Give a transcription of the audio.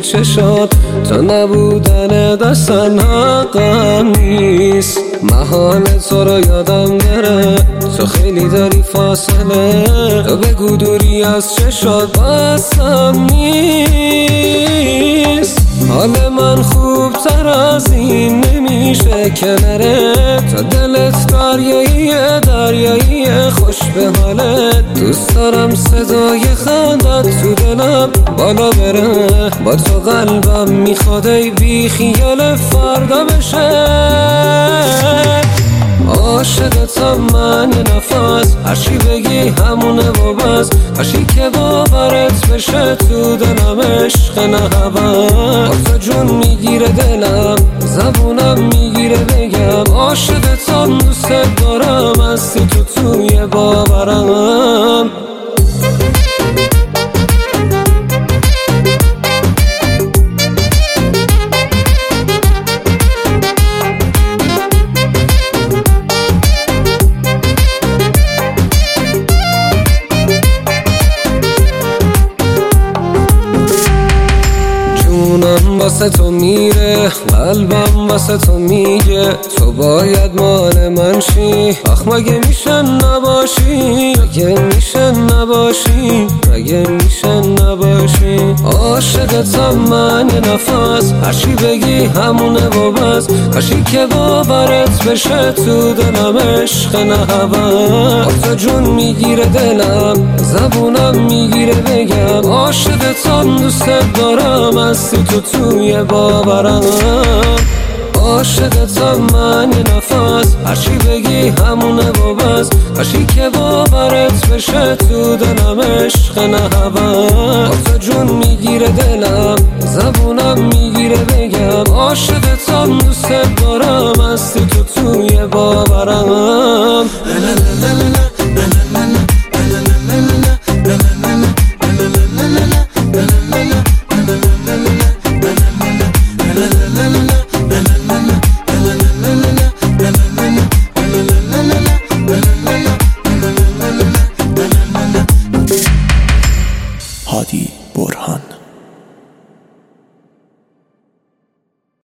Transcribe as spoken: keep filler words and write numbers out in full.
توی چشات، تو نبودن دستن حقم نیست. محال تو رو یادم بره، تو خیلی داری فاصله، تو بگو دوری از چشات بسم نیست. حال من خوب تر از این نمیشه که نره، تا دلت دریاییه دریاییه خوش به حالت. دوست دارم صدای خندت تو دلم بالا بره، با تو قلبم میخواد ای بی خیال فردا بشه. عاشقتم من یه نفس، هرچی بگی همونه و بس، هرچی که باورت بشه تو دلم عشق نه هوس. تو جون میگیره دلم، زبونم میگیره بگم عاشقتم دوست دارم، هستی تو توی باورم. جونم واسه تو میره، قلبم واسه تو میگه تو باید مال من شی. آخ مگه میشه نباشی، مگه میشه نباشی، مگه میشه نباشی. عاشقتم من یه نفس، هرچی بگی همونه و بس، هرچی که باورت بشه تو دلم عشق نه هوس. تو جون میگیره دلم، زبونم میگیره بگم عاشقتم دوست دارم، هستی تو توی باورم. عاشقتم من یه نفس، هرچی بگی همونه و بس، هرچی که باورت بشه تو دلم عشق نه هوس. تو جون میگیره دلم، زبونم میگیره بگم عاشقتم دوست دارم، هستی تو توی باورم.